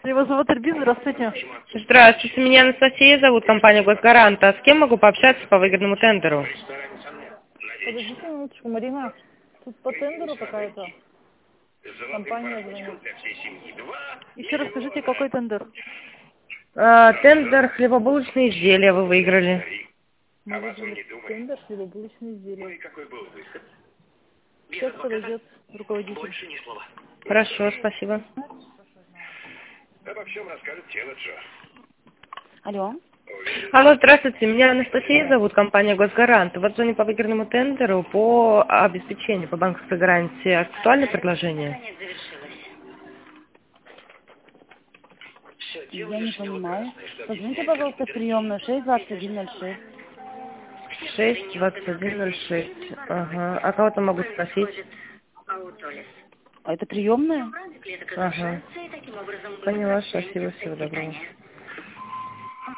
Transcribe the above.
Его зовут Альбин, здравствуйте. Здравствуйте, меня Анастасия зовут, компания «Госгарант». А с кем могу пообщаться по выгодному тендеру? Подождите минуточку, Марина. Тут по тендеру какая-то компания звонит. Еще раз скажите, какой тендер? Тендер «Хлебобулочные изделия» вы выиграли. Мы выиграли тендер хлебобулочные изделия. Сейчас подойдет руководитель. Хорошо, спасибо. Обо всем расскажет тело Джо. Алло. Алло, здравствуйте, меня Анастасия зовут, компания «Госгарант». Вот звоню по выигранному тендеру по обеспечению, по банковской гарантии. Актуальное предложение? Я не понимаю. Позвоните, пожалуйста, в приемную 62106. 62106. Ага. А кого-то могу спросить? А это приемная? Ага. Поняла, спасибо, всего доброго.